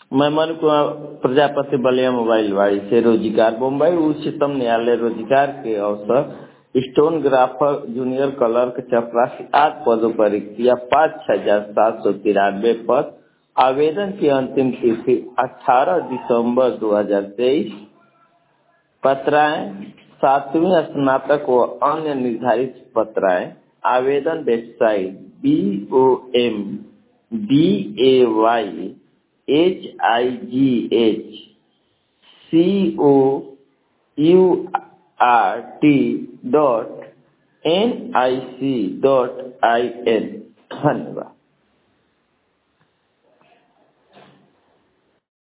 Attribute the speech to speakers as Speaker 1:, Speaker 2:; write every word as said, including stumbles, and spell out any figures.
Speaker 1: मैं मनु कुमार प्रजापति बलिया मोबाइल वाड़ी से रोजगार मुंबई उच्चतम न्यायालय रोजगार के अवसर स्टोनग्राफर जूनियर क्लर्क चपरासी आठ पदों पर रिक्तियाँ पाँच हजार सात सौ तिरानवे पद। आवेदन की अंतिम तिथि अठारह दिसंबर दो हजार तेईस। पत्राएं सातवीं स्नातक व अन्य निर्धारित पत्राएं। आवेदन website B O M B A Y H I G H C O U R T dot N I C dot I N. धन्यवाद।